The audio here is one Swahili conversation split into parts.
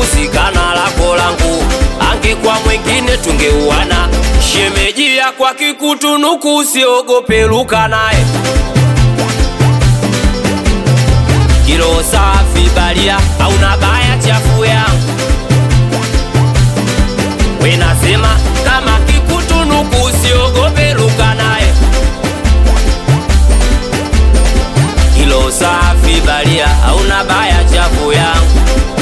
kuhusika na lako langu, angekuwa mwingine tungeuana. Shemeji ya kwa kikutunuku, usiogope luka naye. Kilo safi balia, hauna baya chafu yangu. We nasema kama kikutunuku, usiogope luka naye. Kilo safi balia, hauna baya chafu yangu.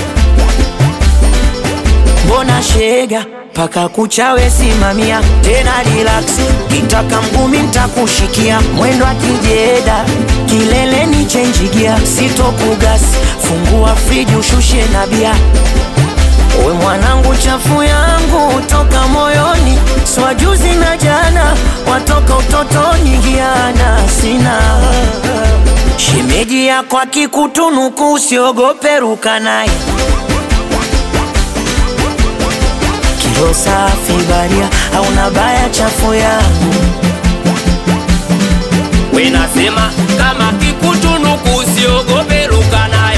Mbona shega paka kuchawe simamia, tena relax, kitaka mgumi nitakushikia. Mwendo akijeda kileleni change gear, sitokugas, fungua friji ushushe na bia. We mwanangu chafu yangu toka moyoni, swajuzi na jana watoka utotoni, giana sina. Shemeji ya kwa kikutunuku, usiogope ruka naye. Kilo safi baria, hauna baya chafu yangu. We nasema kama kikutunuku, usiogope luka naye.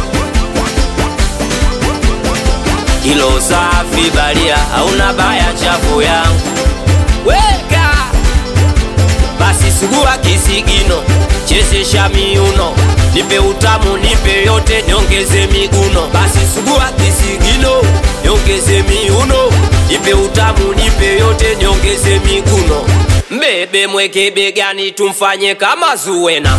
Kilo safi baria, hauna baya chafu yangu. Weka basi sugua kisigino, chezesha miuno, nipe utamu nipe yote, niongeze miguno. Basi sugua kisigino, niongeze miuno, nipe utamu nipe yote, niongeze miguno. Mbebe mweke begani, tumfanye kama Zuwena.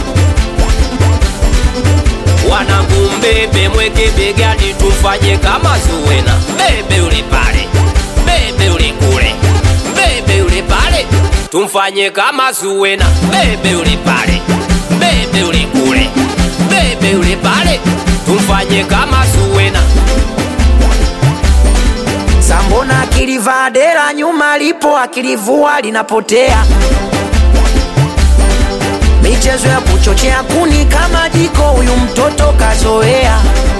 Wanangu mbebe mweke begani, tumfanye kama Zuwena. Mbebe ule pale, mbebe ule kule, mbebe ule pale, tumfanye kama Zuwena. Mbebe ule pale, mbebe ule kule, mbebe ule pale, tumfanye kama Zuwena. Sambona akilivaa dera nyuma lipo, akilivua linapotea. Michezo ya kuchochea kuni kama jiko, huyu mtoto kazoea.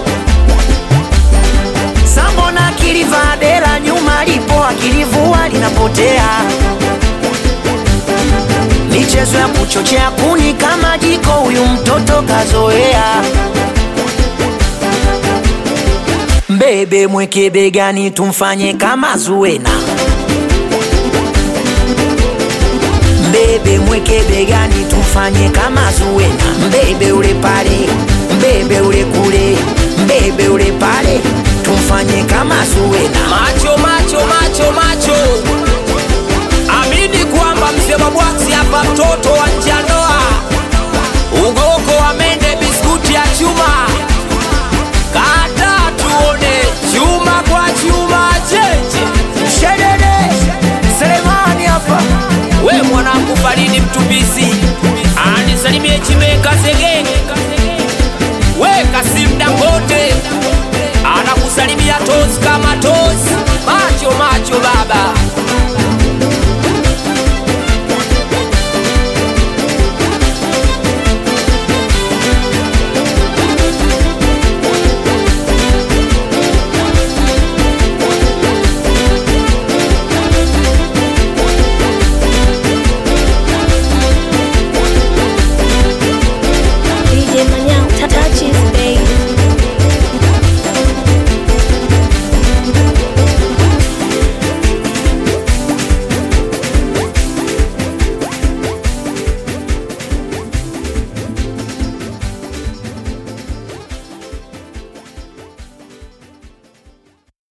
Sambona akilivaa dera nyuma lipo, akilivua linapotea. Michezo ya kuchochea kuni kama jiko, huyu mtoto kazoea. Mbebe mweke begani, tumfanye kama Zuwena. Mbebe mweke begani, tumfanye kama Zuwena. Mbebe ule pale, mbebe ule kule, mbebe ule pale, tumfanye kama Zuwena. Macho macho macho macho, amini kwamba mzee Mabwaksi hapa, mtoto wa njani.